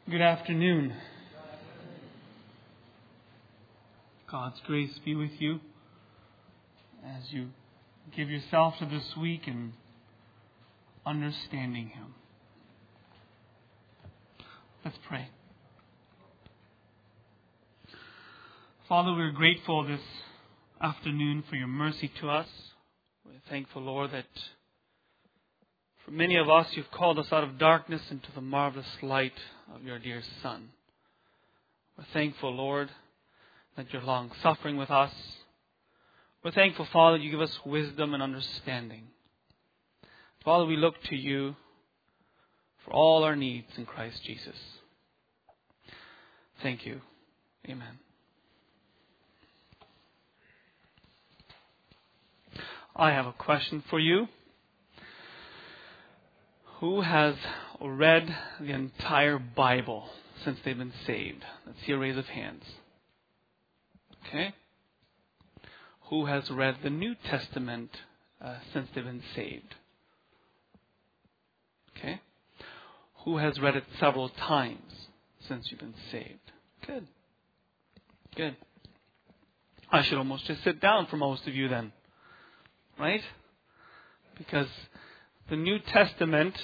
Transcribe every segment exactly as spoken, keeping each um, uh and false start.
Good afternoon. God's grace be with you as you give yourself to this week and understanding Him. Let's pray. Father, we're grateful this afternoon for your mercy to us. We're thankful, Lord, that for many of us, you've called us out of darkness into the marvelous light of your dear Son. We're thankful, Lord, that you're long-suffering with us. We're thankful, Father, you give us wisdom and understanding. Father, we look to you for all our needs in Christ Jesus. Thank you. Amen. I have a question for you. Who has read the entire Bible since they've been saved? Let's see a raise of hands. Okay. Who has read the New Testament uh, since they've been saved? Okay. Who has read it several times since you've been saved? Good. Good. I should almost just sit down for most of you then. Right? Because the New Testament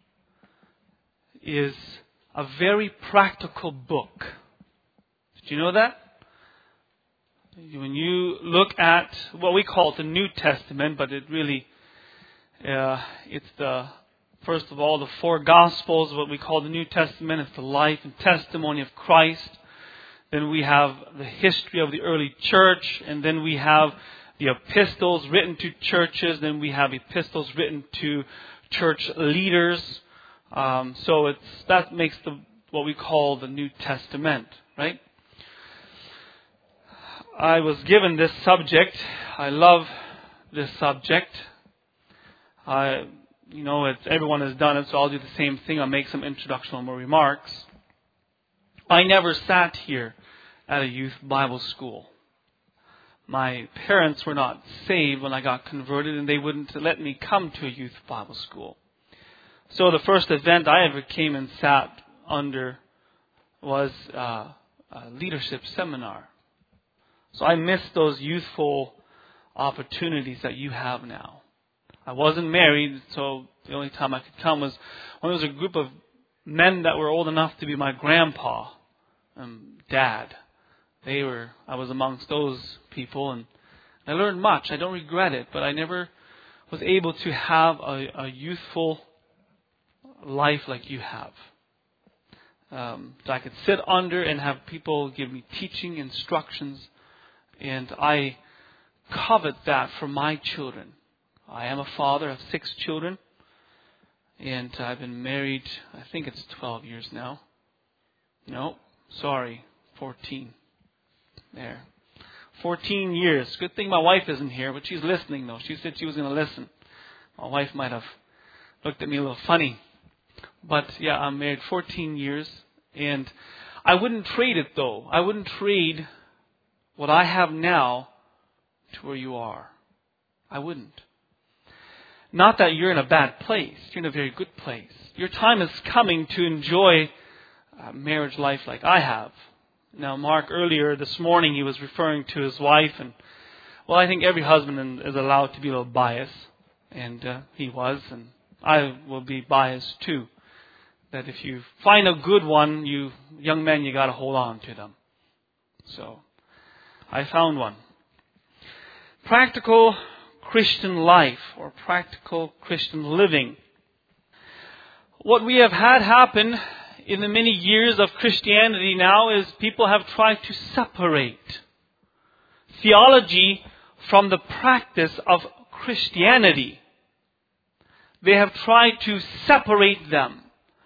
is a very practical book. Did you know that? When you look at what we call the New Testament, but it really, uh, it's the, first of all, the four Gospels, what we call the New Testament. It's the life and testimony of Christ. Then we have the history of the early church. And then we have the epistles written to churches. Then we have epistles written to church leaders. Um, so it's that makes the what we call the New Testament, right? I was given this subject. I love this subject. I, you know, it's, everyone has done it, so I'll do the same thing. I'll make some introductional remarks. I never sat here at a youth Bible school. My parents were not saved when I got converted, and they wouldn't let me come to a youth Bible school. So the first event I ever came and sat under was uh, a leadership seminar. So I missed those youthful opportunities that you have now. I wasn't married, so the only time I could come was when there was a group of men that were old enough to be my grandpa and dad. They were, I was amongst those people, and I learned much. I don't regret it, but I never was able to have a, a youthful life like you have. Um, so I could sit under and have people give me teaching instructions, and I covet that for my children. I am a father of six children, and I've been married, I think it's twelve years now. No, sorry, fourteen. There. fourteen years. Good thing my wife isn't here, but she's listening though. She said she was going to listen. My wife might have looked at me a little funny. But yeah, I'm married fourteen years, and I wouldn't trade it though. I wouldn't trade what I have now to where you are. I wouldn't. Not that you're in a bad place. You're in a very good place. Your time is coming to enjoy uh, marriage life like I have. Now, Mark, earlier this morning, he was referring to his wife, and well, I think every husband is allowed to be a little biased, and uh, he was, and I will be biased too. That if you find a good one, you young men, you got to hold on to them. So, I found one. Practical Christian life, or practical Christian living. What we have had happen in the many years of Christianity now is people have tried to separate theology from the practice of Christianity. They have tried to separate them.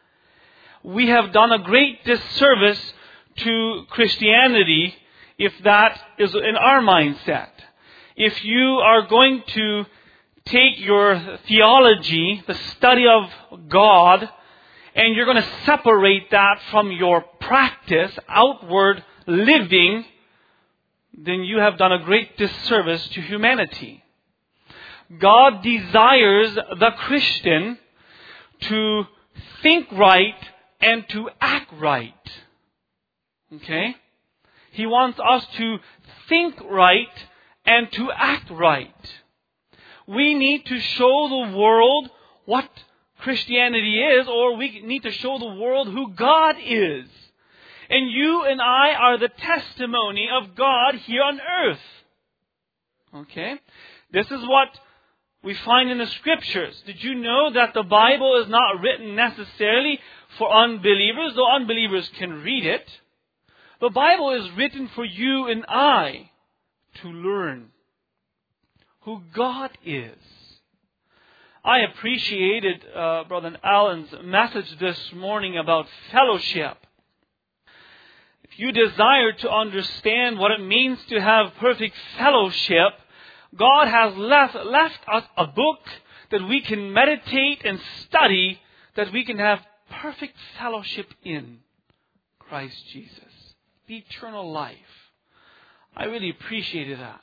We have done a great disservice to Christianity if that is in our mindset. If you are going to take your theology, the study of God, and you're going to separate that from your practice, outward living, then you have done a great disservice to humanity. God desires the Christian to think right and to act right. Okay? He wants us to think right and to act right. We need to show the world what Christianity is, or we need to show the world who God is. And you and I are the testimony of God here on earth. Okay? This is what we find in the Scriptures. Did you know that the Bible is not written necessarily for unbelievers, though unbelievers can read it? The Bible is written for you and I to learn who God is. I appreciated uh, Brother Allen's message this morning about fellowship. If you desire to understand what it means to have perfect fellowship, God has left, left us a book that we can meditate and study, that we can have perfect fellowship in Christ Jesus. The eternal life. I really appreciated that.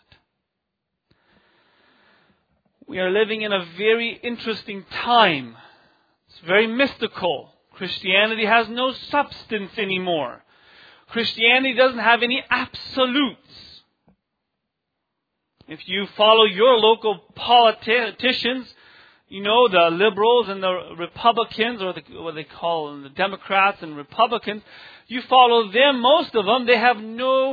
We are living in a very interesting time. It's very mystical. Christianity has no substance anymore. Christianity doesn't have any absolutes. If you follow your local politicians, you know, the liberals and the Republicans, or the, what they call them, the Democrats and Republicans, you follow them, most of them, they have no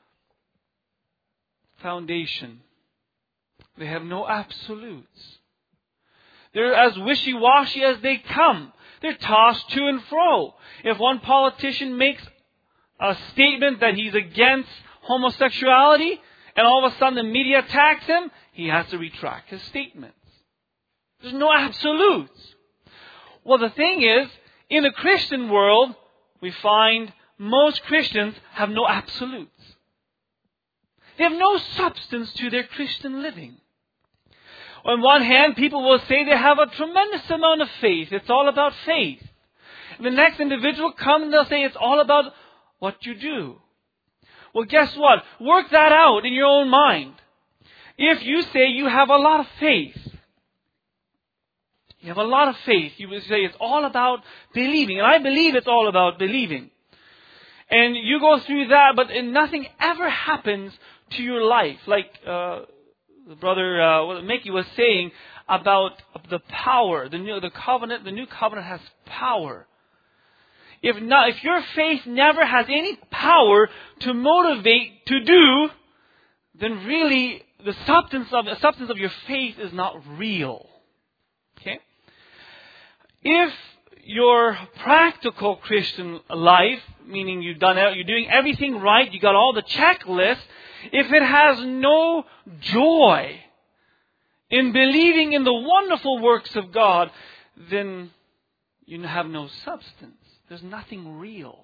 foundation. They have no absolutes. They're as wishy-washy as they come. They're tossed to and fro. If one politician makes a statement that he's against homosexuality, and all of a sudden the media attacks him, he has to retract his statements. There's no absolutes. Well, the thing is, in the Christian world, we find most Christians have no absolutes. They have no substance to their Christian living. On one hand, people will say they have a tremendous amount of faith. It's all about faith. And the next individual comes and they'll say it's all about what you do. Well, guess what? Work that out in your own mind. If you say you have a lot of faith, you have a lot of faith, you will say it's all about believing. And I believe it's all about believing. And you go through that, but nothing ever happens to your life. Like uh, Brother uh, Mickey was saying about the power. The new, the covenant, the new covenant has power. If not, if your faith never has any power to motivate to do, then really the substance of the substance of your faith is not real. Okay? If your practical Christian life, meaning you've done, you're doing everything right, you got all the checklists, if it has no joy in believing in the wonderful works of God, then you have no substance. There's nothing real.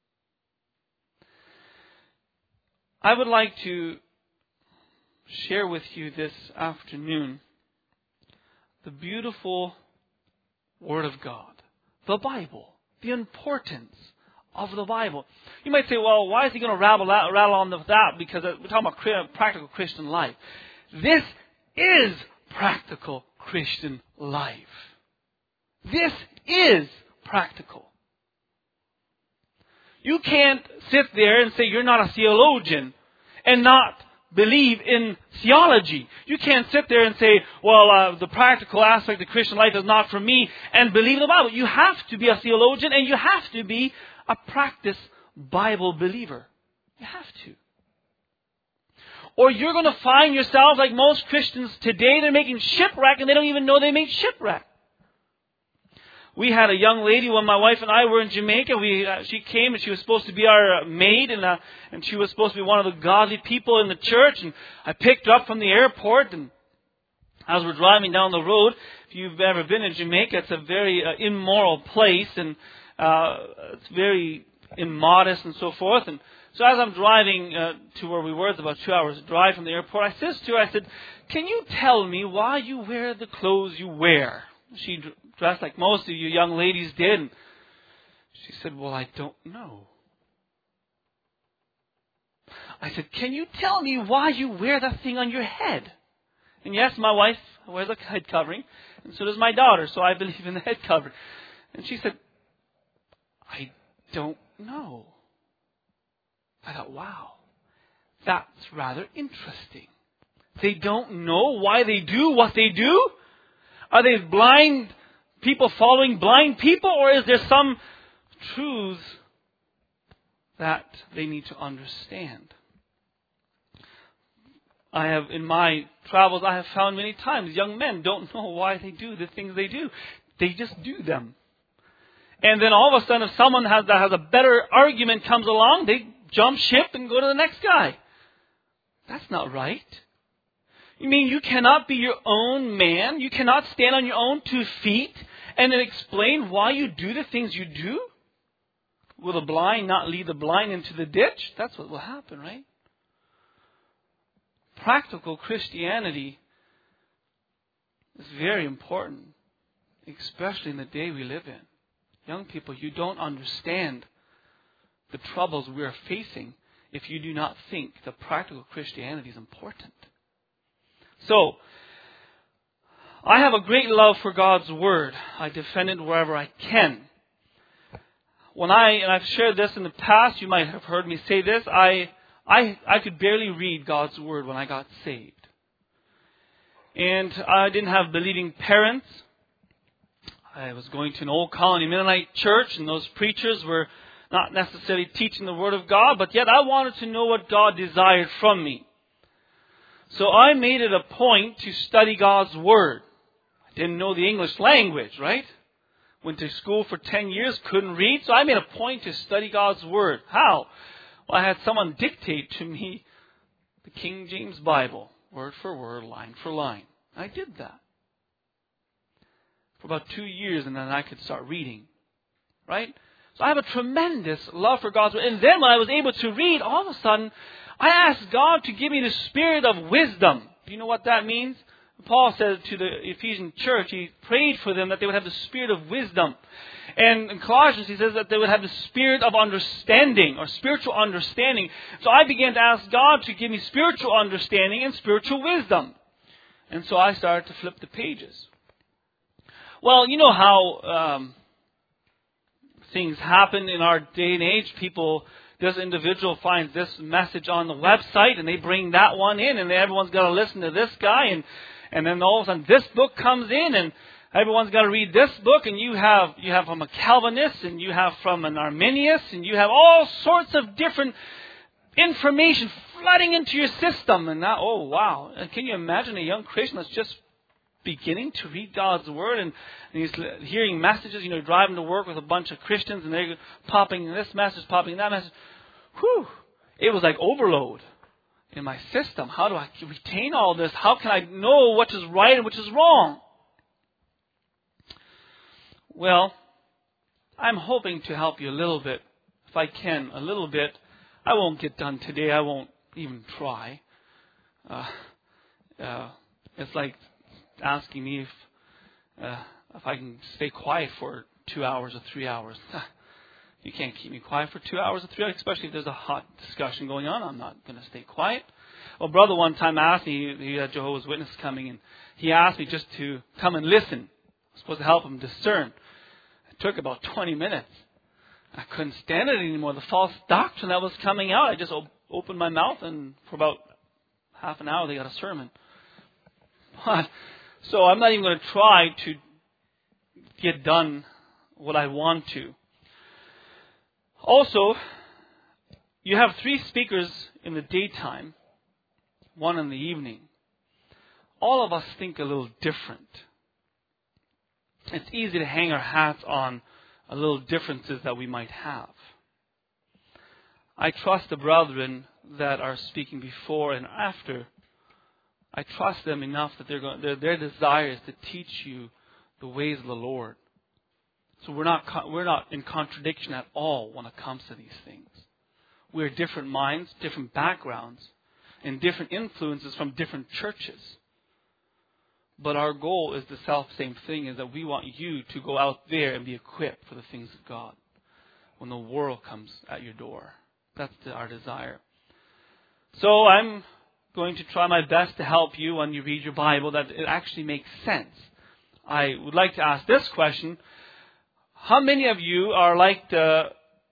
I would like to share with you this afternoon the beautiful Word of God, the Bible, the importance of the Bible. You might say, well, why is he going to rattle, rattle on with that? Because we're talking about practical Christian life. This is practical Christian life. This is practical. You can't sit there and say you're not a theologian and not believe in theology. You can't sit there and say, well, uh, the practical aspect of Christian life is not for me, and believe in the Bible. You have to be a theologian and you have to be a practice Bible believer. You have to. Or you're going to find yourself like most Christians today, they're making shipwreck and they don't even know they made shipwreck. We had a young lady when my wife and I were in Jamaica. We uh, she came and she was supposed to be our uh, maid, and uh, and she was supposed to be one of the godly people in the church. And I picked her up from the airport, and as we're driving down the road, if you've ever been in Jamaica, it's a very uh, immoral place, and uh, it's very immodest and so forth. And so as I'm driving uh, to where we were, it's about two hours drive from the airport, I said to her, I said, "Can you tell me why you wear the clothes you wear?" She dressed like most of you young ladies did. And she said, "Well, I don't know." I said, "Can you tell me why you wear that thing on your head?" And yes, my wife wears a head covering, and so does my daughter, so I believe in the head covering. And she said, I don't know. I thought, wow, that's rather interesting. They don't know why they do what they do? Are they blind people following blind people, or is there some truths that they need to understand? I have, in my travels, I have found many times young men don't know why they do the things they do. They just do them. And then all of a sudden, if someone has, that has a better argument comes along, they jump ship and go to the next guy. That's not right. You mean you cannot be your own man? You cannot stand on your own two feet and then explain why you do the things you do? Will the blind not lead the blind into the ditch? That's what will happen, right? Practical Christianity is very important, especially in the day we live in. Young people, you don't understand the troubles we are facing if you do not think that practical Christianity is important. So, I have a great love for God's Word. I defend it wherever I can. When I, and I've shared this in the past, you might have heard me say this, I, I, I could barely read God's Word when I got saved. And I didn't have believing parents. I was going to an old colony Mennonite church, and those preachers were not necessarily teaching the Word of God, but yet I wanted to know what God desired from me. So I made it a point to study God's Word. I didn't know the English language, right? Went to school for ten years, couldn't read, so I made a point to study God's Word. How? Well, I had someone dictate to me the King James Bible, word for word, line for line. I did that for about two years, and then I could start reading, right? So I have a tremendous love for God's Word. And then when I was able to read, all of a sudden, I asked God to give me the spirit of wisdom. Do you know what that means? Paul says to the Ephesian church, he prayed for them that they would have the spirit of wisdom. And in Colossians, he says that they would have the spirit of understanding, or spiritual understanding. So I began to ask God to give me spiritual understanding and spiritual wisdom. And so I started to flip the pages. Well, you know how um, things happen in our day and age. People, this individual finds this message on the website, and they bring that one in, and everyone's got to listen to this guy, and and then all of a sudden this book comes in, and everyone's got to read this book, and you have you have from a Calvinist, and you have from an Arminius, and you have all sorts of different information flooding into your system. And now, oh wow, and can you imagine a young Christian that's just beginning to read God's Word, and, and he's hearing messages, you know, driving to work with a bunch of Christians, and they're popping this message, popping that message. Whew! It was like overload in my system. How do I retain all this? How can I know what is right and which is wrong? Well, I'm hoping to help you a little bit, if I can, a little bit. I won't get done today. I won't even try. Uh, uh, it's like asking me if uh, if I can stay quiet for two hours or three hours. You can't keep me quiet for two hours or three hours, especially if there's a hot discussion going on. I'm not going to stay quiet. Well, brother one time asked me, he had Jehovah's Witness coming, and he asked me just to come and listen. I was supposed to help him discern. It took about twenty minutes. I couldn't stand it anymore. The false doctrine that was coming out. I just op- opened my mouth, and for about half an hour they got a sermon. But, so I'm not even going to try to get done what I want to. Also, you have three speakers in the daytime, one in the evening. All of us think a little different. It's easy to hang our hats on a little differences that we might have. I trust the brethren that are speaking before and after. I trust them enough that they're going, their, their desire is to teach you the ways of the Lord. So we're not we're not in contradiction at all when it comes to these things. We're different minds, different backgrounds, and different influences from different churches. But our goal is the self-same thing, is that we want you to go out there and be equipped for the things of God when the world comes at your door. That's the, our desire. So I'm going to try my best to help you when you read your Bible, that it actually makes sense. I would like to ask this question: How many of you are like the,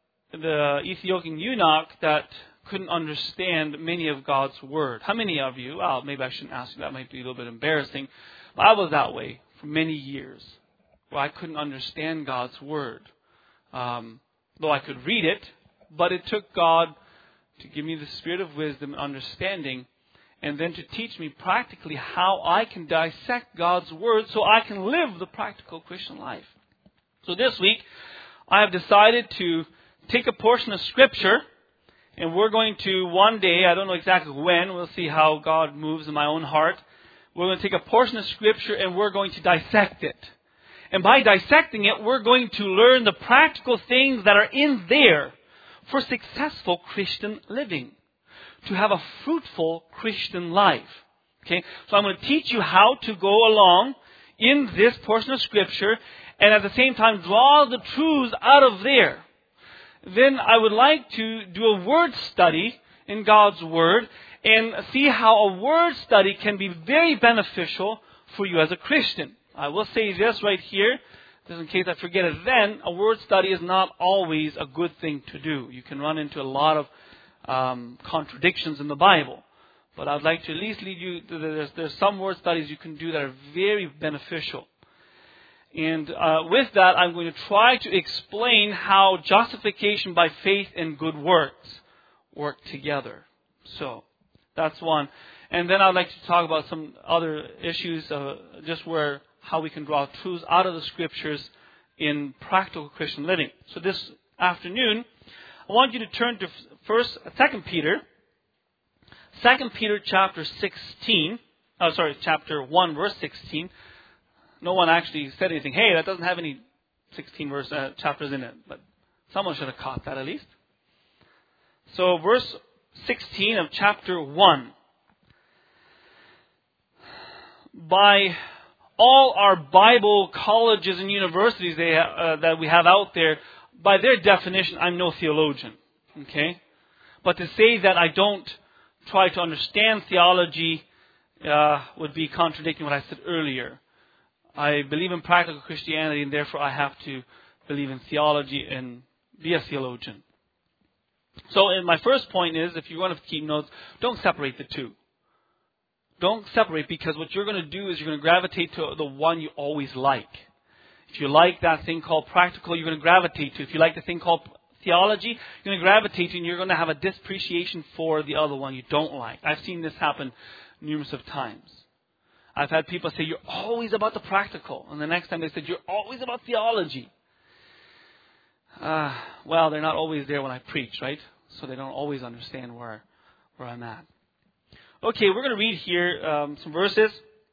the Ethiopian eunuch that couldn't understand many of God's Word? How many of you, well, maybe I shouldn't ask you, that might be a little bit embarrassing, but I was that way for many years, where I couldn't understand God's Word. Um, though I could read it, but it took God to give me the spirit of wisdom and understanding, and then to teach me practically how I can dissect God's Word so I can live the practical Christian life. So this week, I have decided to take a portion of Scripture, and we're going to one day, I don't know exactly when, we'll see how God moves in my own heart. We're going to take a portion of Scripture and we're going to dissect it. And by dissecting it, we're going to learn the practical things that are in there for successful Christian living, to have a fruitful Christian life. Okay, so I'm going to teach you how to go along in this portion of Scripture and at the same time draw the truths out of there. Then I would like to do a word study in God's Word and see how a word study can be very beneficial for you as a Christian. I will say this right here, just in case I forget it then, a word study is not always a good thing to do. You can run into a lot of um, contradictions in the Bible. But I'd like to at least lead you, to, there's, there's some word studies you can do that are very beneficial. And uh, with that, I'm going to try to explain how justification by faith and good works work together. So, that's one. And then I'd like to talk about some other issues, uh, just where how we can draw truths out of the Scriptures in practical Christian living. So this afternoon, I want you to turn to first, Second Peter, Second Peter chapter sixteen. Oh, sorry, chapter one, verse sixteen. No one actually said anything. Hey, that doesn't have any sixteen verse uh, chapters in it, but someone should have caught that at least. So, verse sixteen of chapter one. By all our Bible colleges and universities they ha- uh, that we have out there, by their definition, I'm no theologian. Okay? But to say that I don't try to understand theology uh, would be contradicting what I said earlier. I believe in practical Christianity, and therefore I have to believe in theology and be a theologian. So and my first point is, if you want to keep notes, don't separate the two. Don't separate, because what you're going to do is you're going to gravitate to the one you always like. If you like that thing called practical, you're going to gravitate to. If you like the thing called theology, you're going to gravitate to, and you're going to have a disappreciation for the other one you don't like. I've seen this happen numerous of times. I've had people say, you're always about the practical. And the next time they said, you're always about theology. Uh, well, they're not always there when I preach, right? So they don't always understand where, where I'm at. Okay, we're going to read here um, some verses.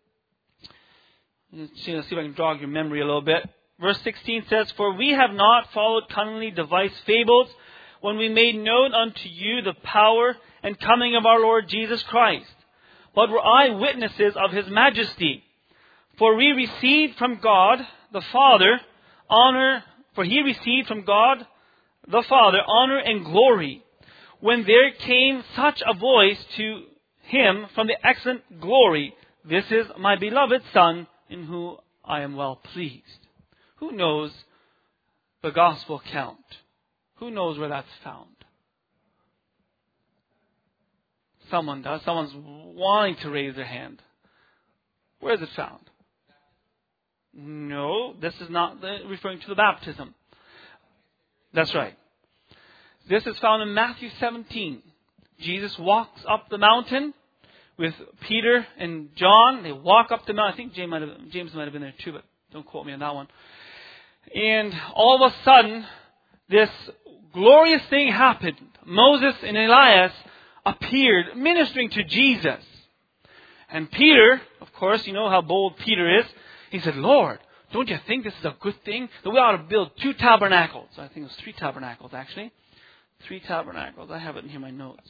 Let's see, let's see if I can jog your memory a little bit. Verse sixteen says, For we have not followed cunningly devised fables when we made known unto you the power and coming of our Lord Jesus Christ, but were eyewitnesses of His majesty. For we received from God the Father honor, for He received from God the Father honor and glory, when there came such a voice to Him from the excellent glory, This is my beloved Son, in whom I am well pleased. Who knows the gospel account? Who knows where that's found? Someone does. Someone's wanting to raise their hand. Where is it found? No, this is not the, referring to the baptism. That's right. This is found in Matthew seventeen. Jesus walks up the mountain with Peter and John. They walk up the mountain. I think James might have, James might have been there too, but don't quote me on that one. And all of a sudden, this glorious thing happened. Moses and Elias appeared ministering to Jesus. And Peter, of course, you know how bold Peter is. He said, Lord, don't you think this is a good thing? That we ought to build two tabernacles. I think it was three tabernacles, actually. Three tabernacles. I have it in here in my notes.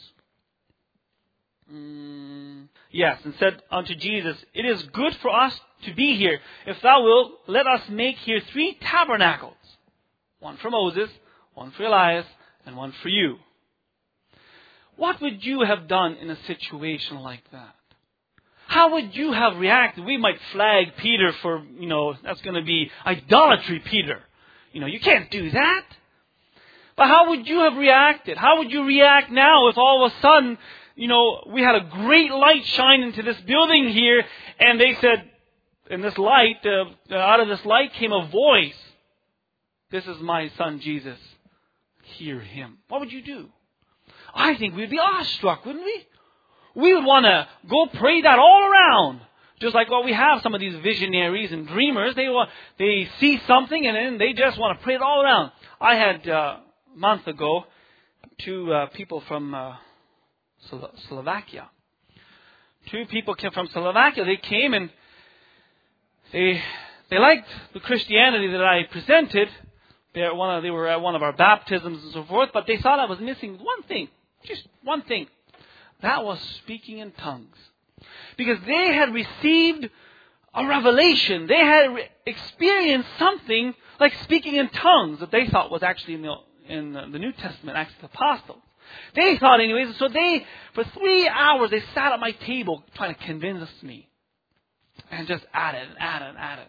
Mm, yes, and said unto Jesus, It is good for us to be here. If thou wilt, let us make here three tabernacles. One for Moses, one for Elias, and one for you. What would you have done in a situation like that? How would you have reacted? We might flag Peter for, you know, that's going to be idolatry, Peter. You know, you can't do that. But how would you have reacted? How would you react now if all of a sudden, you know, we had a great light shine into this building here, and they said, in this light, uh, out of this light came a voice. This is my son Jesus. Hear him. What would you do? I think we'd be awestruck, wouldn't we? We would want to go pray that all around. Just like what we have some of these visionaries and dreamers. They want, they see something and then they just want to pray it all around. I had, uh, a month ago, two uh, people from uh, Slo- Slovakia. Two people came from Slovakia. They came and They they liked the Christianity that I presented. They were, one of, they were at one of our baptisms and so forth, but they thought I was missing one thing. Just one thing. That was speaking in tongues. Because they had received a revelation. They had re- experienced something like speaking in tongues that they thought was actually in the, in the New Testament, Acts of the Apostles. They thought anyways, so they, for three hours, they sat at my table trying to convince me. And just at it and at it and at it.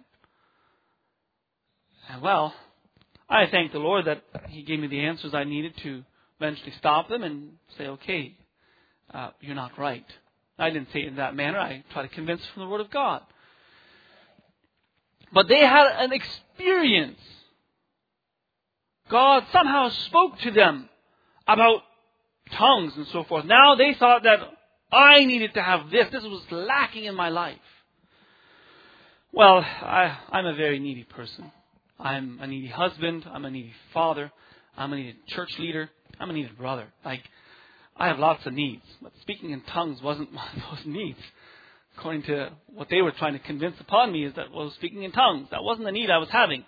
And well, I thank the Lord that He gave me the answers I needed to eventually stop them and say, okay, uh, you're not right. I didn't say it in that manner. I tried to convince from the Word of God. But they had an experience. God somehow spoke to them about tongues and so forth. Now they thought that I needed to have this. This was lacking in my life. Well, I, I'm a very needy person. I'm a needy husband. I'm a needy father. I'm a needy church leader. I'm a needy brother. Like, I have lots of needs. But speaking in tongues wasn't one of those needs. According to what they were trying to convince upon me is that, well, speaking in tongues, that wasn't the need I was having.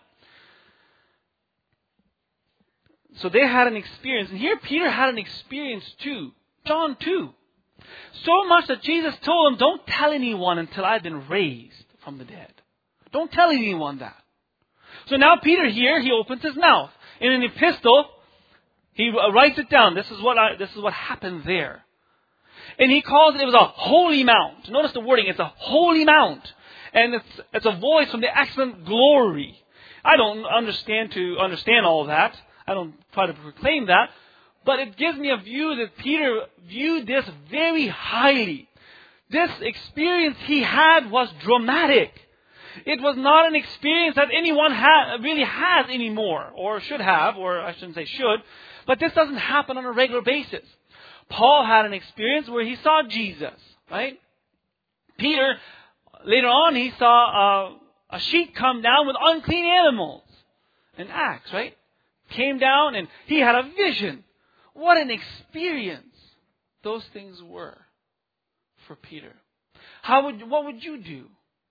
So they had an experience. And here Peter had an experience too. John too. So much that Jesus told him, don't tell anyone until I've been raised from the dead. Don't tell anyone that. So now Peter here, he opens his mouth. In an epistle, he writes it down. This is what I, this is what happened there. And he calls it, it was a holy mount. Notice the wording, it's a holy mount. And it's, it's a voice from the excellent glory. I don't understand to understand all of that. I don't try to proclaim that. But it gives me a view that Peter viewed this very highly. This experience he had was dramatic. It was not an experience that anyone ha- really has anymore, or should have, or I shouldn't say should. But this doesn't happen on a regular basis. Paul had an experience where he saw Jesus, right? Peter, later on, he saw uh, a sheep come down with unclean animals in Acts, right? Came down and he had a vision. What an experience those things were for Peter. How would what would you do?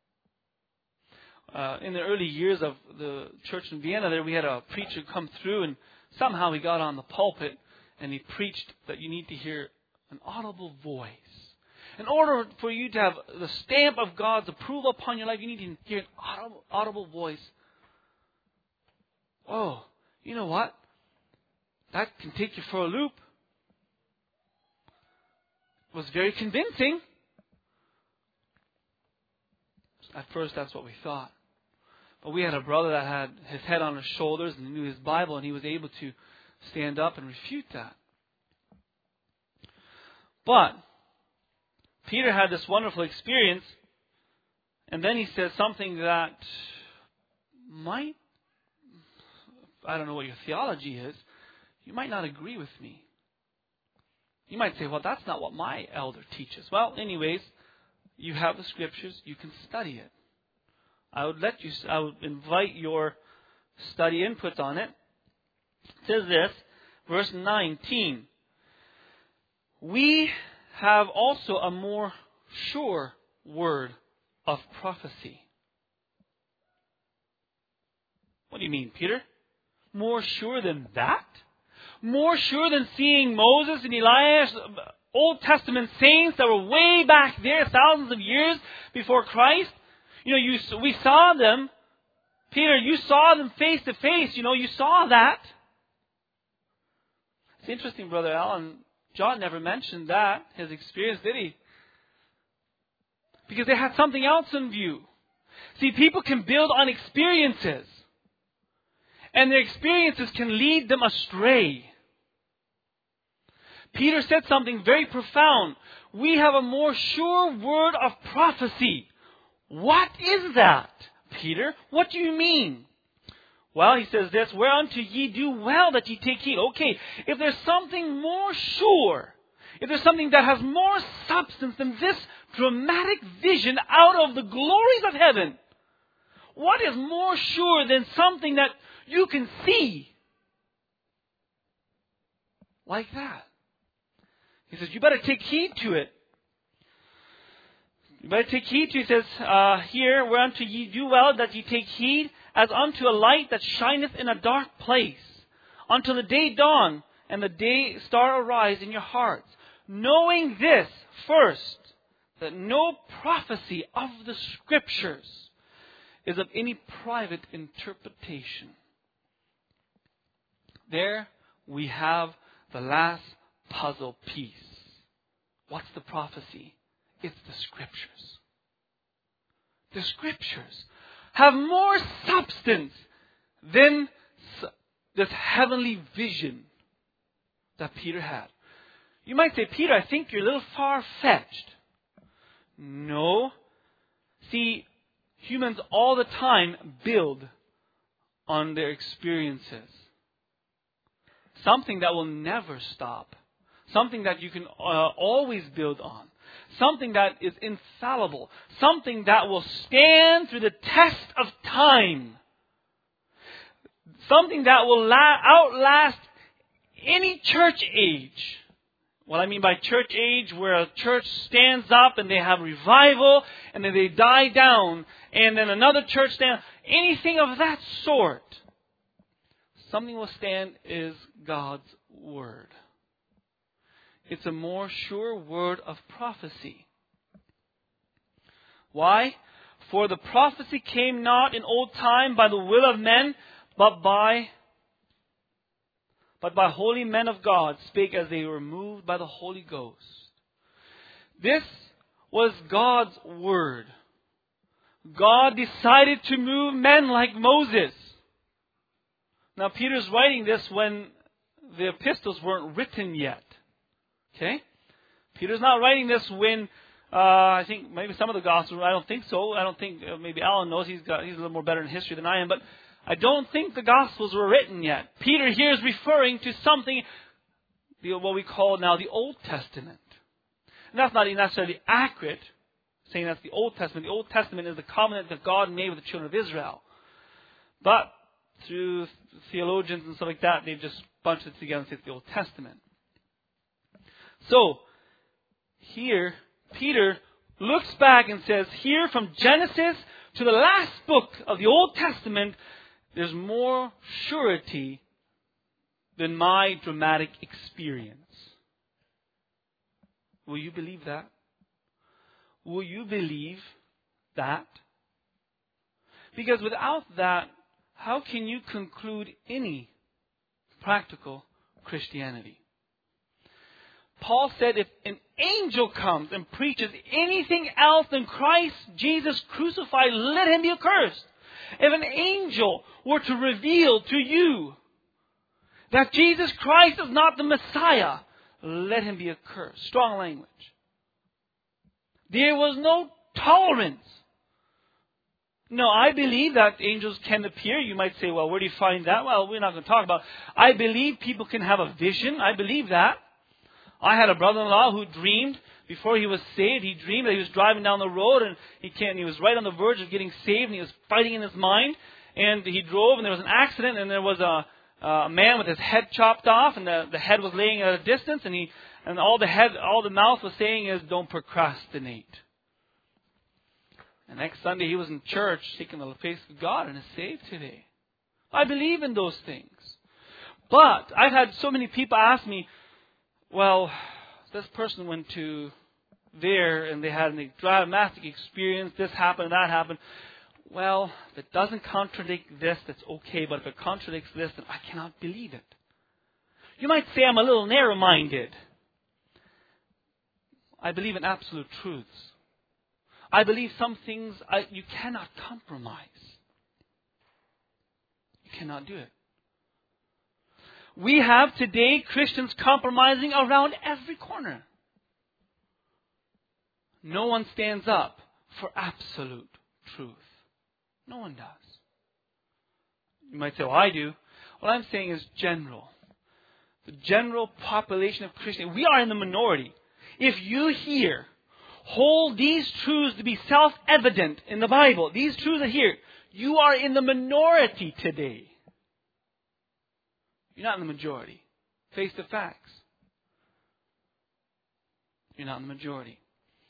Uh, in the early years of the church in Vienna, there we had a preacher come through, and somehow he got on the pulpit and he preached that you need to hear an audible voice. In order for you to have the stamp of God's approval upon your life, you need to hear an audible, audible voice. Oh, you know what? That can take you for a loop. It was very convincing. At first, that's what we thought. But we had a brother that had his head on his shoulders and knew his Bible, and he was able to stand up and refute that. But Peter had this wonderful experience, and then he says something that might, I don't know what your theology is, you might not agree with me. You might say, well, that's not what my elder teaches. Well, anyways, you have the scriptures, you can study it. I would let you, I would invite your study input on it. It says this, verse nineteen. We have also a more sure word of prophecy. What do you mean, Peter? More sure than that? More sure than seeing Moses and Elias, Old Testament saints that were way back there, thousands of years before Christ? You know, you we saw them. Peter, you saw them face to face. You know, you saw that. It's interesting, Brother Alan. John never mentioned that, his experience, did he? Because they had something else in view. See, people can build on experiences. And their experiences can lead them astray. Peter said something very profound. We have a more sure word of prophecy. What is that, Peter? What do you mean? Well, he says this, whereunto ye do well that ye take heed. Okay, if there's something more sure, if there's something that has more substance than this dramatic vision out of the glories of heaven, what is more sure than something that you can see like that? He says, you better take heed to it. You better take heed to it. He says uh, here, whereunto ye do well that ye take heed, as unto a light that shineth in a dark place, until the day dawn and the day star arise in your hearts. Knowing this first, that no prophecy of the Scriptures is of any private interpretation. There we have the last puzzle piece. What's the prophecy? It's the Scriptures. The Scriptures have more substance than this heavenly vision that Peter had. You might say, Peter, I think you're a little far-fetched. No. See, humans all the time build on their experiences. Something that will never stop. Something that you can uh, always build on. Something that is infallible. Something that will stand through the test of time. Something that will la- outlast any church age. What I mean by church age, where a church stands up and they have revival and then they die down and then another church stands. Anything of that sort. Something will stand is God's Word. It's a more sure word of prophecy. Why? For the prophecy came not in old time by the will of men, but by but by holy men of God spake as they were moved by the Holy Ghost. This was God's Word. God decided to move men like Moses. Now Peter's writing this when the epistles weren't written yet. Okay? Peter's not writing this when, uh, I think maybe some of the Gospels, I don't think so. I don't think, uh, maybe Alan knows, he's got, he's a little more better in history than I am, but I don't think the Gospels were written yet. Peter here is referring to something, what we call now the Old Testament. And that's not necessarily accurate, saying that's the Old Testament. The Old Testament is the covenant that God made with the children of Israel. But through theologians and stuff like that, they've just bunched it together and said it's the Old Testament. So, here, Peter looks back and says, here from Genesis to the last book of the Old Testament, there's more surety than my dramatic experience. Will you believe that? Will you believe that? Because without that, how can you conclude any practical Christianity? Paul said if an angel comes and preaches anything else than Christ Jesus crucified, let him be accursed. If an angel were to reveal to you that Jesus Christ is not the Messiah, let him be accursed. Strong language. There was no tolerance. No, I believe that angels can appear. You might say, well, where do you find that? Well, we're not going to talk about it. I believe people can have a vision. I believe that. I had a brother-in-law who dreamed, before he was saved, he dreamed that he was driving down the road and he can't, he was right on the verge of getting saved and he was fighting in his mind. And he drove and there was an accident and there was a, a man with his head chopped off and the, the head was laying at a distance and he and all the head, all the mouth was saying is, don't procrastinate. And next Sunday he was in church seeking the face of God and is saved today. I believe in those things. But I've had so many people ask me, well, this person went to there and they had a dramatic experience, this happened, that happened. Well, if it doesn't contradict this, that's okay, but if it contradicts this, then I cannot believe it. You might say I'm a little narrow-minded. I believe in absolute truths. I believe some things I, you cannot compromise. You cannot do it. We have today Christians compromising around every corner. No one stands up for absolute truth. No one does. You might say, well, I do. What I'm saying is general. The general population of Christians. We are in the minority. If you here hold these truths to be self-evident in the Bible, these truths are here, you are in the minority today. You're not in the majority. Face the facts. You're not in the majority.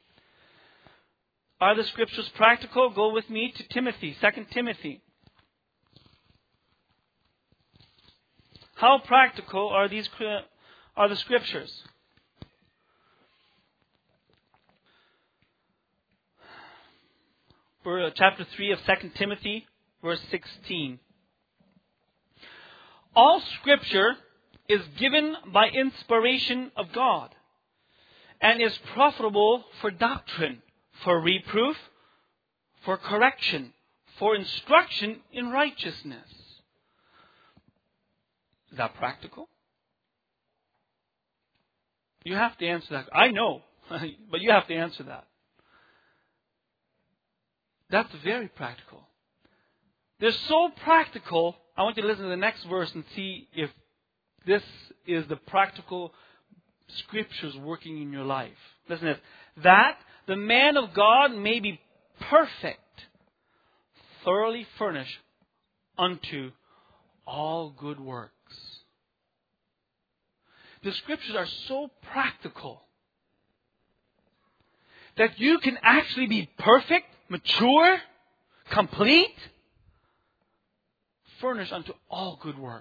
Are the Scriptures practical? Go with me to Timothy, Second Timothy. How practical are these are the Scriptures? Chapter three of Second Timothy, verse sixteen. All Scripture is given by inspiration of God and is profitable for doctrine, for reproof, for correction, for instruction in righteousness. Is that practical? You have to answer that. I know, but you have to answer that. That's very practical. They're so practical. I want you to listen to the next verse and see if this is the practical Scriptures working in your life. Listen to this. That the man of God may be perfect, thoroughly furnished unto all good works. The Scriptures are so practical that you can actually be perfect, mature, complete, furnished unto all good works.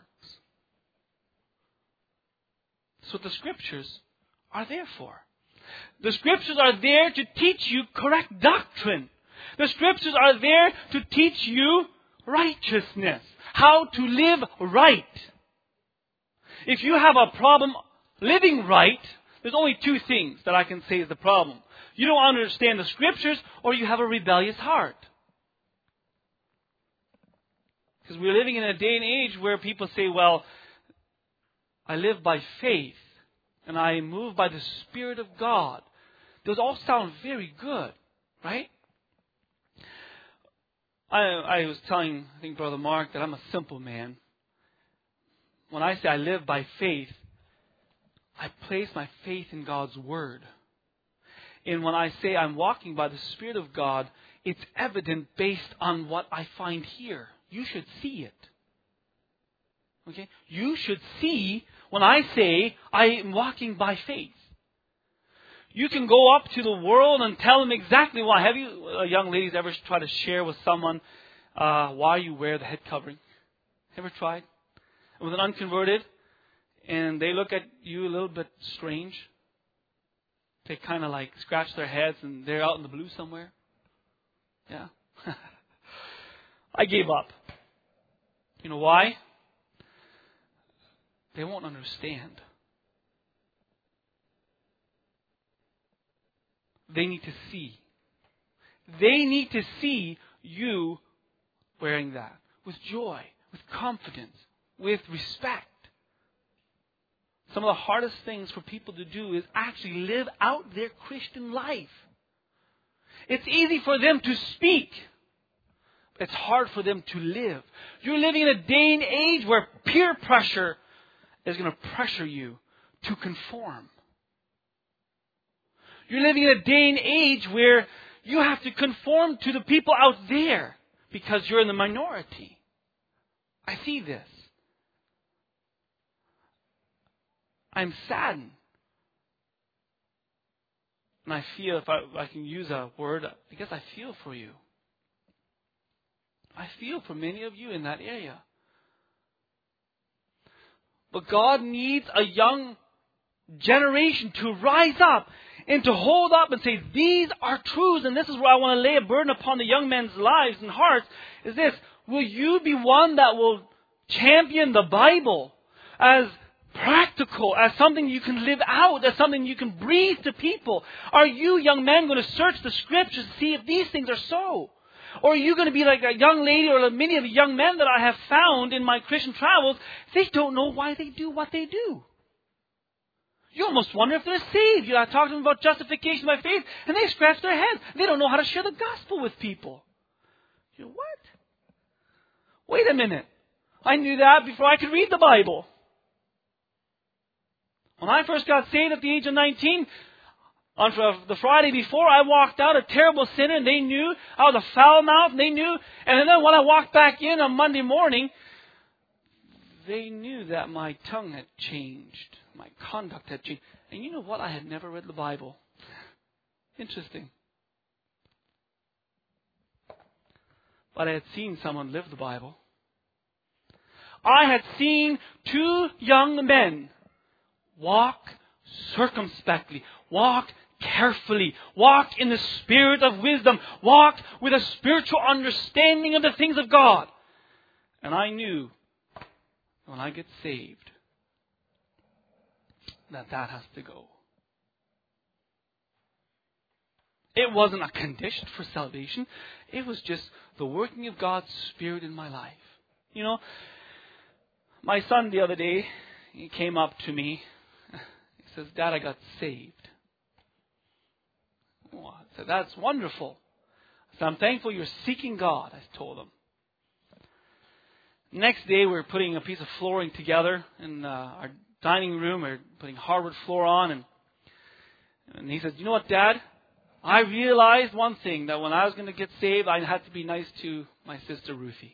That's what the Scriptures are there for. The Scriptures are there to teach you correct doctrine. The Scriptures are there to teach you righteousness. How to live right. If you have a problem living right, there's only two things that I can say is the problem. You don't understand the Scriptures, or you have a rebellious heart. Because we're living in a day and age where people say, well, I live by faith and I move by the Spirit of God. Those all sound very good, right? I, I was telling, I think, Brother Mark, that I'm a simple man. When I say I live by faith, I place my faith in God's Word. And when I say I'm walking by the Spirit of God, it's evident based on what I find here. You should see it. Okay? You should see when I say I am walking by faith. You can go up to the world and tell them exactly why. Have you, uh, young ladies, ever tried to share with someone uh, why you wear the head covering? Ever tried? With an unconverted, and they look at you a little bit strange. They kind of like scratch their heads and they're out in the blue somewhere. Yeah. I gave up. You know why? They won't understand. They need to see. They need to see you wearing that with joy, with confidence, with respect. Some of the hardest things for people to do is actually live out their Christian life. It's easy for them to speak. It's hard for them to live. You're living in a day and age where peer pressure is going to pressure you to conform. You're living in a day and age where you have to conform to the people out there because you're in the minority. I see this. I'm saddened. And I feel, if I, I can use a word, because I feel for you. I feel for many of you in that area. But God needs a young generation to rise up and to hold up and say, these are truths, and this is where I want to lay a burden upon the young men's lives and hearts, is this: will you be one that will champion the Bible as practical, as something you can live out, as something you can breathe to people? Are you, young men, going to search the Scriptures to see if these things are so? Or are you going to be like a young lady or like many of the young men that I have found in my Christian travels? They don't know why they do what they do. You almost wonder if they're saved. You know, I talk to them about justification by faith, and they scratch their heads. They don't know how to share the gospel with people. You know, what? Wait a minute. I knew that before I could read the Bible. When I first got saved at the age of nineteen, on the Friday before, I walked out a terrible sinner, and they knew I was a foul mouth, and they knew. And then when I walked back in on Monday morning, they knew that my tongue had changed. My conduct had changed. And you know what? I had never read the Bible. Interesting. But I had seen someone live the Bible. I had seen two young men walk circumspectly, walk carefully, walk in the spirit of wisdom, walk with a spiritual understanding of the things of God. And I knew when I get saved, that that has to go. It wasn't a condition for salvation. It was just the working of God's Spirit in my life. You know, my son the other day, he came up to me. He says, Dad, I got saved. Oh, I said, that's wonderful. I said, I'm thankful you're seeking God, I told him. Next day, we were putting a piece of flooring together in uh, our dining room. We were putting hardwood floor on. And, and he said, you know what, Dad? I realized one thing, that when I was going to get saved, I had to be nice to my sister Ruthie.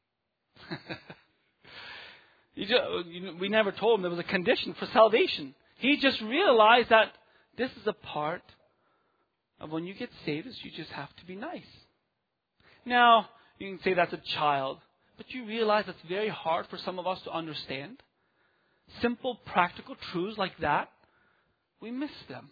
you just, you, we never told him there was a condition for salvation. He just realized that this is a part of when you get saved, is you just have to be nice. Now, you can say that's a child, but you realize it's very hard for some of us to understand. Simple, practical truths like that, we miss them.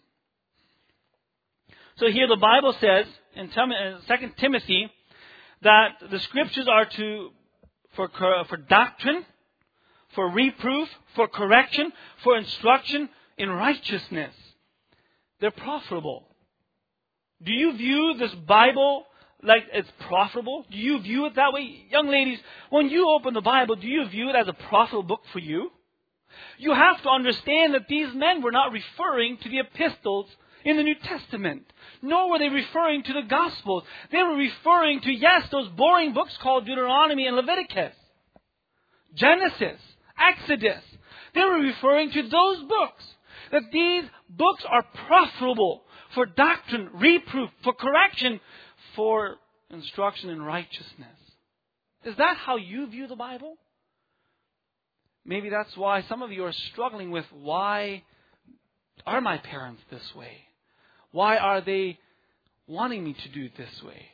So here the Bible says in Second Timothy that the Scriptures are to for for doctrine, for reproof, for correction, for instruction in righteousness. They're profitable. Do you view this Bible like it's profitable? Do you view it that way? Young ladies, when you open the Bible, do you view it as a profitable book for you? You have to understand that these men were not referring to the epistles in the New Testament. Nor were they referring to the Gospels. They were referring to, yes, those boring books called Deuteronomy and Leviticus, Genesis, Exodus. They were referring to those books. That these books are profitable for doctrine, reproof, for correction, for instruction in righteousness. Is that how you view the Bible? Maybe that's why some of you are struggling with, why are my parents this way? Why are they wanting me to do it this way?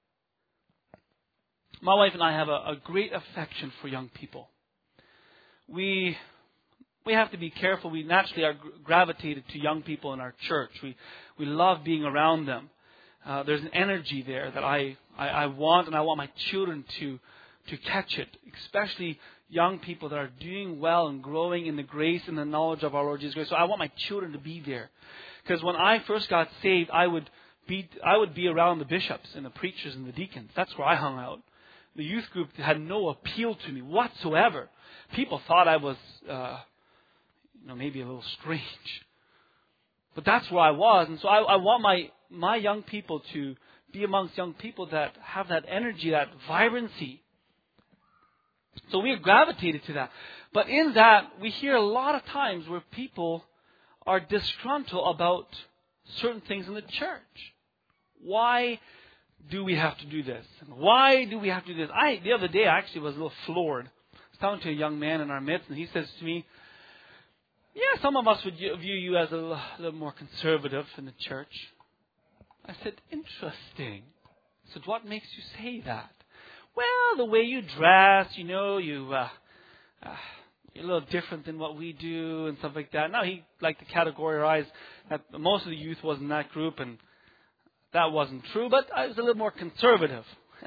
My wife and I have a, a great affection for young people. We we have to be careful. We naturally are gravitated to young people in our church. We we love being around them. Uh, there's an energy there that I, I, I want, and I want my children to to catch it, especially young people that are doing well and growing in the grace and the knowledge of our Lord Jesus Christ. So I want my children to be there. Because when I first got saved, I would be I would be around the bishops and the preachers and the deacons. That's where I hung out. The youth group had no appeal to me whatsoever. People thought I was, uh, you know, maybe a little strange. But that's where I was. And so I, I want my, my young people to be amongst young people that have that energy, that vibrancy. So we are gravitated to that. But in that, we hear a lot of times where people are disgruntled about certain things in the church. Why do we have to do this? And why do we have to do this? I the other day I actually was a little floored. I was talking to a young man in our midst, and he says to me, yeah, some of us would view you as a little, a little more conservative in the church. I said, interesting. I said, what makes you say that? Well, the way you dress, you know, you, uh, uh, you're a little different than what we do and stuff like that. Now, he liked to categorize that most of the youth was in that group, and that wasn't true, but I was a little more conservative.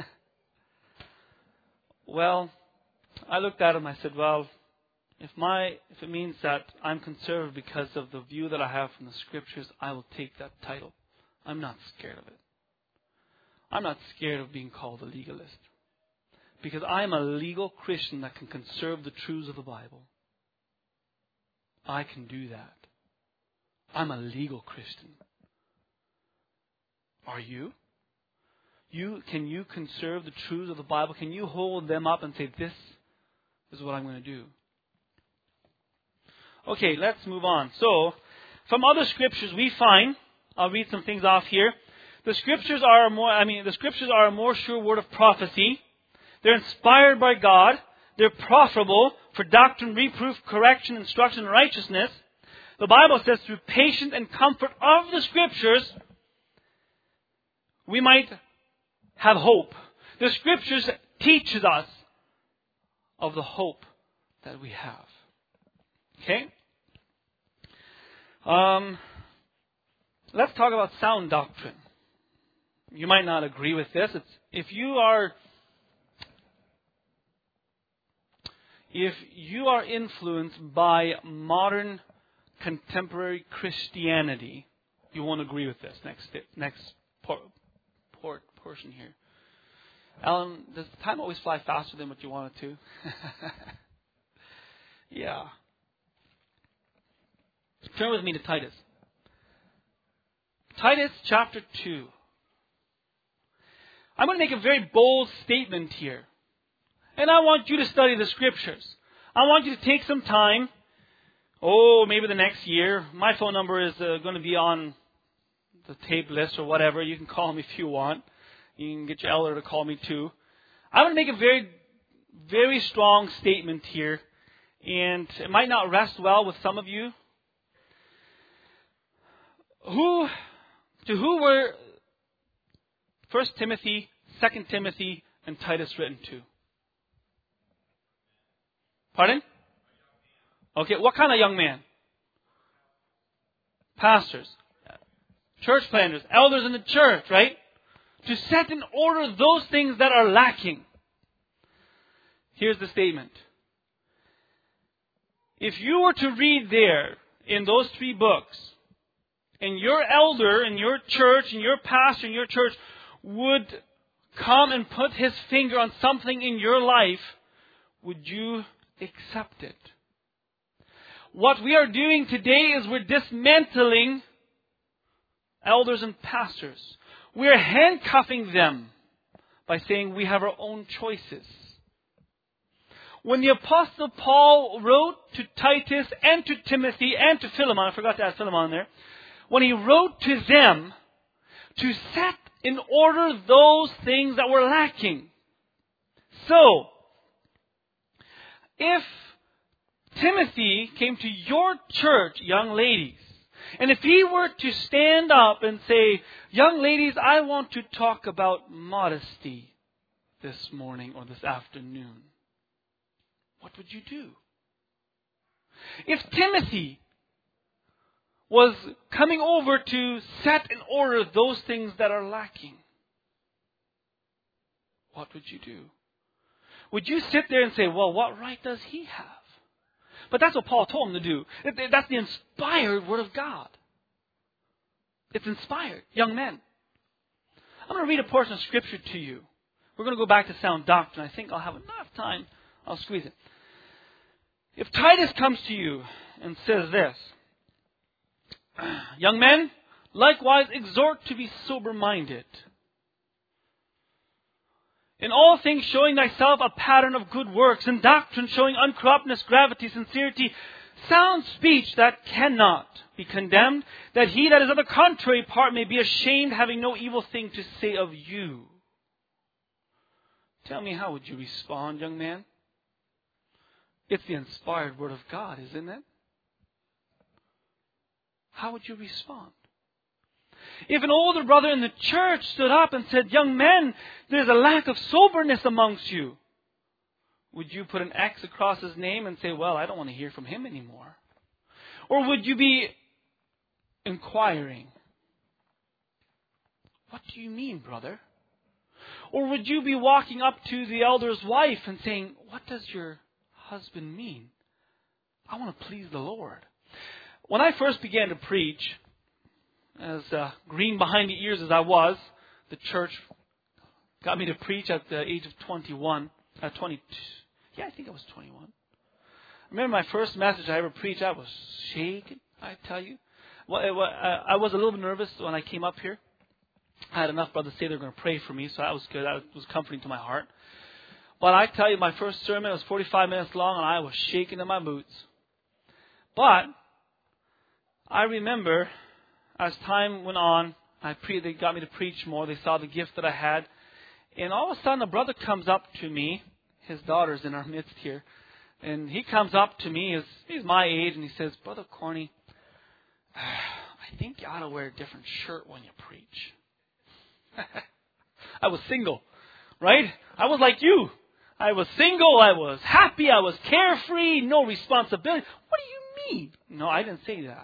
Well, I looked at him, I said, well, if my if it means that I'm conservative because of the view that I have from the Scriptures, I will take that title. I'm not scared of it. I'm not scared of being called a legalist. Because I'm a legal Christian that can conserve the truths of the Bible. I can do that. I'm a legal Christian. Are you? You can you conserve the truths of the Bible? Can you hold them up and say, this is what I'm going to do? Okay, let's move on. So, from other scriptures we find, I'll read some things off here. The scriptures are a more, I mean, the scriptures are a more sure word of prophecy. They're inspired by God. They're profitable for doctrine, reproof, correction, instruction, and righteousness. The Bible says through patience and comfort of the scriptures, we might have hope. The scriptures teaches us of the hope that we have. Okay? Um, let's talk about sound doctrine. You might not agree with this. It's, if you are if you are influenced by modern contemporary Christianity, you won't agree with this. Next next por, por, portion here. Alan, does time always fly faster than what you want it to? Yeah. Turn with me to Titus. Titus chapter two. I'm going to make a very bold statement here. And I want you to study the scriptures. I want you to take some time. Oh, maybe the next year. My phone number is uh, going to be on the tape list or whatever. You can call me if you want. You can get your elder to call me too. I'm going to make a very, very strong statement here. And it might not rest well with some of you. Who, to who were First Timothy, Second Timothy, and Titus written to? Pardon? Okay, what kind of young man? Pastors, church planters, elders in the church, right? To set in order those things that are lacking. Here's the statement. If you were to read there in those three books, and your elder in your church, and your pastor in your church would come and put his finger on something in your life, would you accept it? What we are doing today is we're dismantling elders and pastors. We are handcuffing them by saying we have our own choices. When the Apostle Paul wrote to Titus and to Timothy and to Philemon, I forgot to add Philemon there, when he wrote to them to set in order those things that were lacking. So, if Timothy came to your church, young ladies, and if he were to stand up and say, young ladies, I want to talk about modesty this morning or this afternoon, what would you do? If Timothy was coming over to set in order those things that are lacking, what would you do? Would you sit there and say, well, what right does he have? But that's what Paul told him to do. That's the inspired Word of God. It's inspired. Young men. I'm going to read a portion of Scripture to you. We're going to go back to sound doctrine. I think I'll have enough time. I'll squeeze it. If Titus comes to you and says this, young men, likewise exhort to be sober-minded. In all things showing thyself a pattern of good works, in doctrine showing uncorruptness, gravity, sincerity, sound speech that cannot be condemned, that he that is of the contrary part may be ashamed, having no evil thing to say of you. Tell me, how would you respond, young man? It's the inspired Word of God, isn't it? How would you respond? If an older brother in the church stood up and said, young men, there's a lack of soberness amongst you, would you put an X across his name and say, well, I don't want to hear from him anymore? Or would you be inquiring, what do you mean, brother? Or would you be walking up to the elder's wife and saying, what does your husband mean? I want to please the Lord. When I first began to preach, as uh, green behind the ears as I was, the church got me to preach at the age of twenty-one, at twenty-two. Yeah, I think I was twenty-one. I remember my first message I ever preached, I was shaking, I tell you. Well, it, well, I was a little bit nervous when I came up here. I had enough brothers say they were going to pray for me, so that was good. That was comforting to my heart. But I tell you, my first sermon was forty-five minutes long, and I was shaking in my boots. But I remember, as time went on, I pre- they got me to preach more. They saw the gift that I had. And all of a sudden, a brother comes up to me. His daughter's in our midst here. And he comes up to me. He's, he's my age, and he says, Brother Corny, I think you ought to wear a different shirt when you preach. I was single, right? I was like you. I was single. I was happy. I was carefree. No responsibility. What do you mean? No, I didn't say that.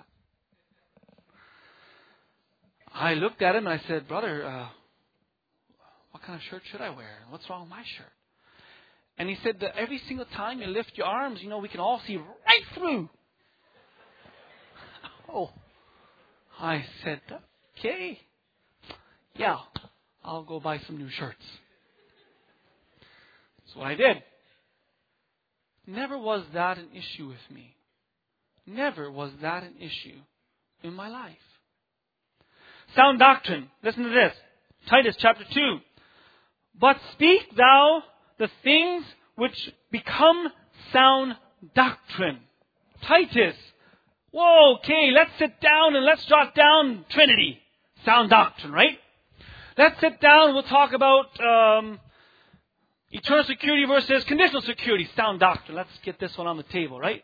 I looked at him and I said, Brother, uh, what kind of shirt should I wear? What's wrong with my shirt? And he said that every single time you lift your arms, you know, we can all see right through. Oh, I said, okay. Yeah, I'll go buy some new shirts. That's what I did. Never was that an issue with me. Never was that an issue in my life. Sound doctrine. Listen to this. Titus chapter two. But speak thou the things which become sound doctrine. Titus. Whoa, okay, let's sit down and let's jot down Trinity. Sound doctrine, right? Let's sit down and we'll talk about um, eternal security versus conditional security. Sound doctrine. Let's get this one on the table, right?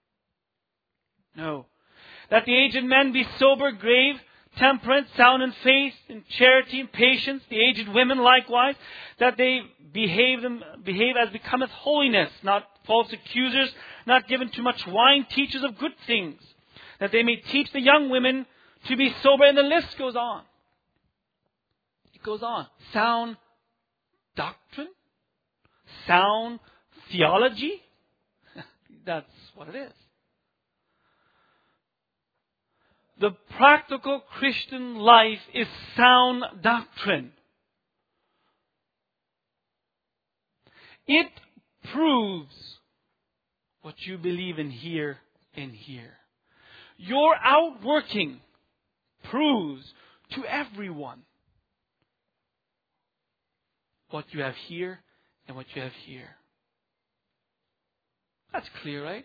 No. That the aged men be sober, grave, temperate, sound in faith, in charity, and patience. The aged women likewise. That they behave them behave as becometh holiness, not false accusers, not given to much wine, teachers of good things. That they may teach the young women to be sober. And the list goes on. It goes on. Sound doctrine. Sound theology. That's what it is. The practical Christian life is sound doctrine. It proves what you believe in here and here. Your outworking proves to everyone what you have here and what you have here. That's clear, right?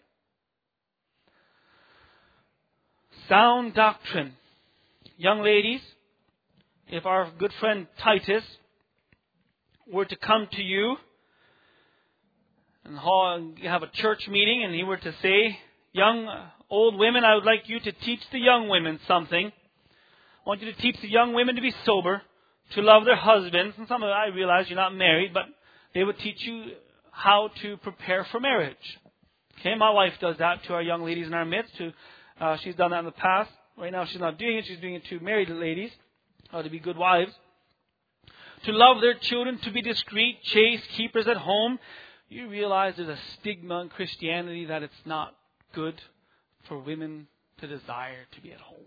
Sound doctrine. Young ladies, if our good friend Titus were to come to you and have a church meeting and he were to say, young, old women, I would like you to teach the young women something. I want you to teach the young women to be sober, to love their husbands. And some of it, I realize you're not married, but they would teach you how to prepare for marriage. Okay, my wife does that to our young ladies in our midst. To, uh, she's done that in the past. Right now she's not doing it. She's doing it to married ladies, how to be good wives. To love their children, to be discreet, chaste, keepers at home. You realize there's a stigma in Christianity that it's not good for women to desire to be at home.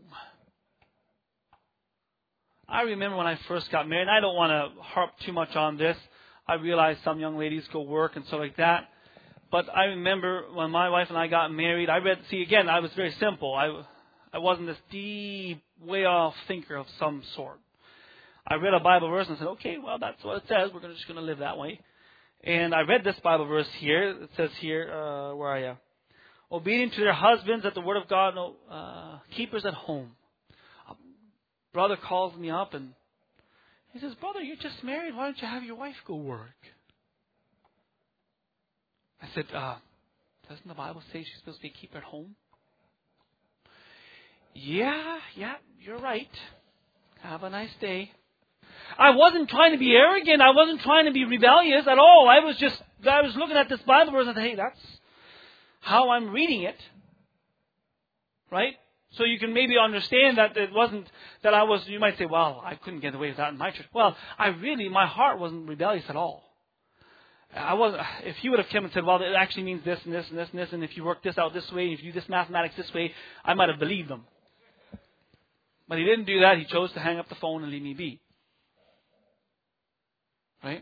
I remember when I first got married, and I don't want to harp too much on this. I realize some young ladies go work and stuff like that. But I remember when my wife and I got married, I read, see again, I was very simple. I, I wasn't this deep, way off thinker of some sort. I read a Bible verse and said, okay, well, that's what it says. We're just going to live that way. And I read this Bible verse here. It says here, uh, where are you? Obedient to their husbands at the word of God, no, uh, keepers at home. A brother calls me up and he says, brother, you're just married. Why don't you have your wife go work? I said, uh, doesn't the Bible say she's supposed to be a keeper at home? Yeah, yeah, you're right. Have a nice day. I wasn't trying to be arrogant. I wasn't trying to be rebellious at all. I was just, I was looking at this Bible verse and said, hey, that's how I'm reading it. Right? So you can maybe understand that it wasn't that I was, you might say, well, I couldn't get away with that in my church. Well, I really, my heart wasn't rebellious at all. I wasn't, if he would have come and said, well, it actually means this and this and this and this, and if you work this out this way, and if you do this mathematics this way, I might have believed him. But he didn't do that. He chose to hang up the phone and leave me be. Right?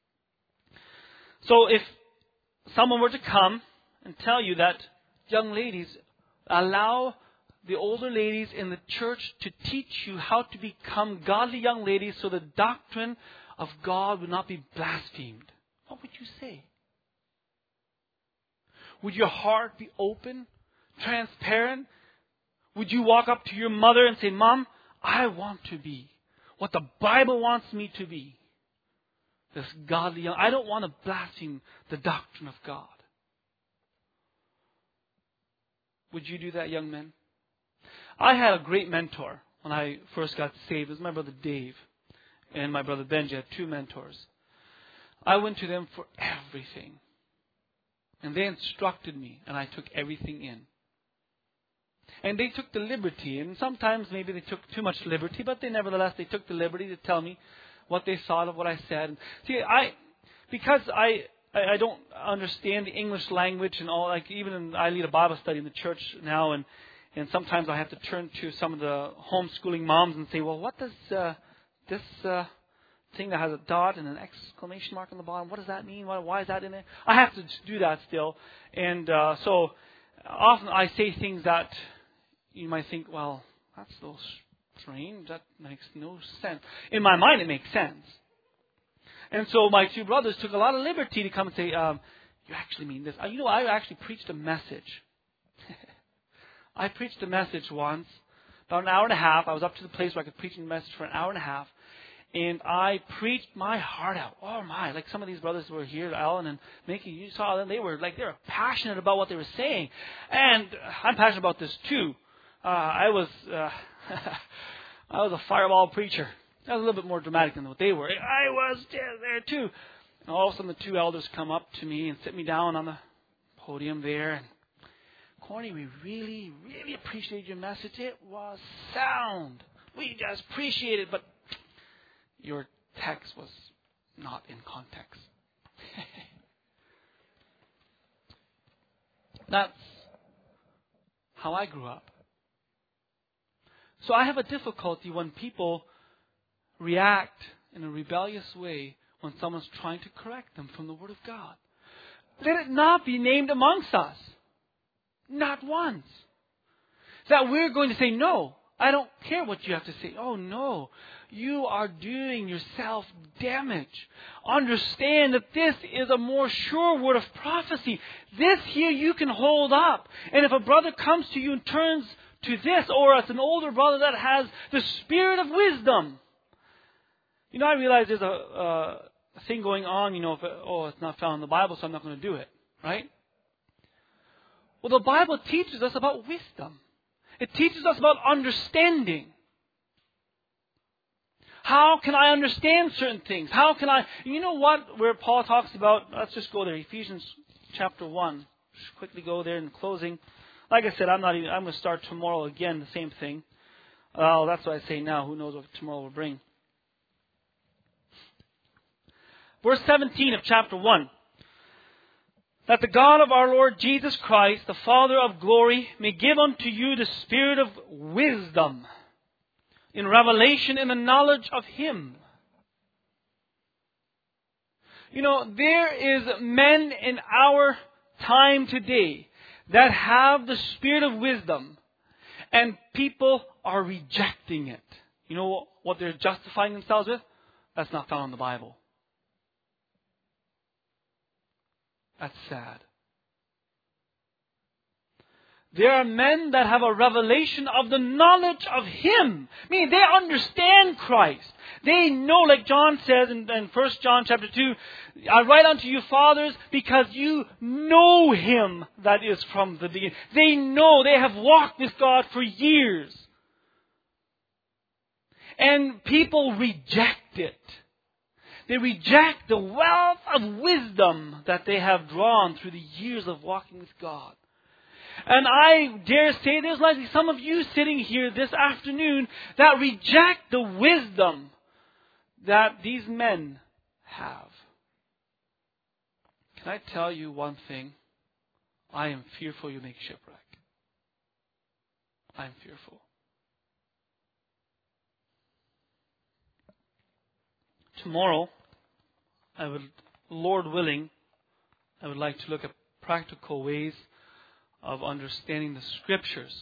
So if someone were to come and tell you that, young ladies, allow the older ladies in the church to teach you how to become godly young ladies so the doctrine of God would not be blasphemed, what would you say? Would your heart be open, transparent? Would you walk up to your mother and say, Mom, I want to be what the Bible wants me to be? This godly young. I don't want to blaspheme the doctrine of God. Would you do that, young men? I had a great mentor when I first got saved. It was my brother Dave and my brother Benji. I had two mentors. I went to them for everything. And they instructed me, and I took everything in. And they took the liberty, and sometimes maybe they took too much liberty, but they nevertheless, they took the liberty to tell me what they thought of what I said. See, I, because I, I don't understand the English language and all, like even in, I lead a Bible study in the church now, and, and sometimes I have to turn to some of the homeschooling moms and say, well, what does uh, this uh, thing that has a dot and an exclamation mark on the bottom, what does that mean? Why, why is that in there? I have to do that still. And uh, so often I say things that you might think, well, that's a little strange. That makes no sense. In my mind, it makes sense. And so my two brothers took a lot of liberty to come and say, um, you actually mean this. Uh, you know, I actually preached a message. I preached a message once, about an hour and a half. I was up to the place where I could preach a message for an hour and a half. And I preached my heart out. Oh my, like some of these brothers were here, Alan and Mickey, you saw them. They were like, they were passionate about what they were saying. And I'm passionate about this too. Uh, I was, uh, I was a fireball preacher. I was a little bit more dramatic than what they were. I was there too. And all of a sudden the two elders come up to me and sit me down on the podium there. And, Corny, we really, really appreciate your message. It was sound. We just appreciate it, but your text was not in context. That's how I grew up. So I have a difficulty when people react in a rebellious way when someone's trying to correct them from the Word of God. Let it not be named amongst us. Not once. That we're going to say, no, I don't care what you have to say. Oh no, you are doing yourself damage. Understand that this is a more sure word of prophecy. This here you can hold up. And if a brother comes to you and turns to this, or it's an older brother that has the spirit of wisdom. You know, I realize there's a, a thing going on, you know, if it, oh, it's not found in the Bible, so I'm not going to do it. Right? Well, the Bible teaches us about wisdom. It teaches us about understanding. How can I understand certain things? How can I... You know what? Where Paul talks about... Let's just go there. Ephesians chapter one. Just quickly go there in closing. Like I said, I'm not even... I'm going to start tomorrow again, the same thing. Well, that's what I say now. Who knows what tomorrow will bring. Verse seventeen of chapter one. That the God of our Lord Jesus Christ, the Father of glory, may give unto you the spirit of wisdom in revelation in the knowledge of Him. You know, there is men in our time today that have the spirit of wisdom, and people are rejecting it. You know what they're justifying themselves with? That's not found in the Bible. That's sad. There are men that have a revelation of the knowledge of Him. Meaning they understand Christ. They know, like John says in, in First John chapter two, I write unto you, fathers, because you know Him that is from the beginning. They know, they have walked with God for years. And people reject it. They reject the wealth of wisdom that they have drawn through the years of walking with God. And I dare say there's likely some of you sitting here this afternoon that reject the wisdom that these men have. Can I tell you one thing? I am fearful you make shipwreck. I am fearful. Tomorrow, I would, Lord willing, I would like to look at practical ways of understanding the Scriptures.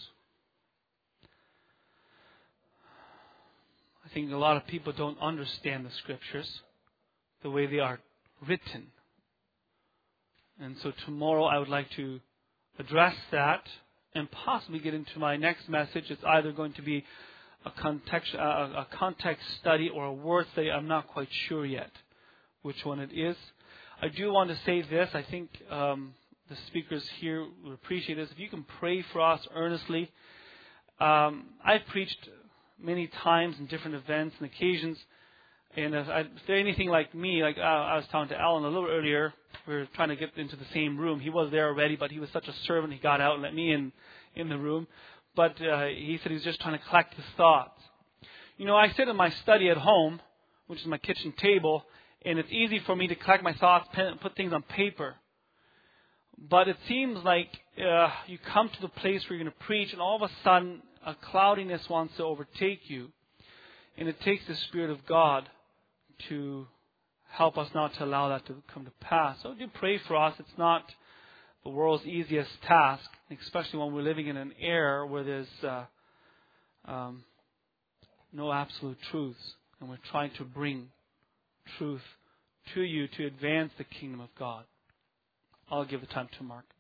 I think a lot of people don't understand the Scriptures the way they are written. And so tomorrow I would like to address that and possibly get into my next message. It's either going to be a context, a, a context study or a word study. I'm not quite sure yet which one it is. I do want to say this. I think um, the speakers here would appreciate this. If you can pray for us earnestly. Um, I've preached many times in different events and occasions. And if, I, if they're anything like me, like uh, I was talking to Alan a little earlier, we were trying to get into the same room. He was there already, but he was such a servant, he got out and let me in, in the room. But uh, he said he was just trying to collect his thoughts. You know, I sit in my study at home, which is my kitchen table, and it's easy for me to collect my thoughts, pen, put things on paper. But it seems like uh, you come to the place where you're going to preach, and all of a sudden a cloudiness wants to overtake you. And it takes the Spirit of God to help us not to allow that to come to pass. So do pray for us. It's not the world's easiest task, especially when we're living in an era where there's uh, um, no absolute truths. And we're trying to bring truth to you to advance the kingdom of God. I'll give the time to Mark.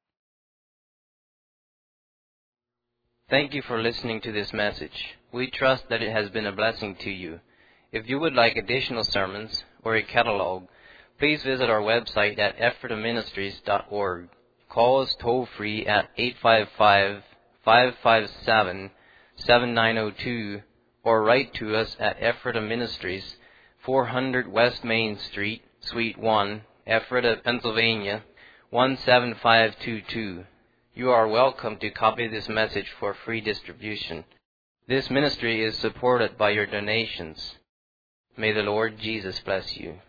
Thank you for listening to this message. We trust that it has been a blessing to you. If you would like additional sermons or a catalog, please visit our website at ephrata ministries dot org. Call us toll-free at eight five five, five five seven, seven nine zero two or write to us at Ephrata Ministries, four hundred West Main Street, Suite one, Ephrata, Pennsylvania, one seven five two two. You are welcome to copy this message for free distribution. This ministry is supported by your donations. May the Lord Jesus bless you.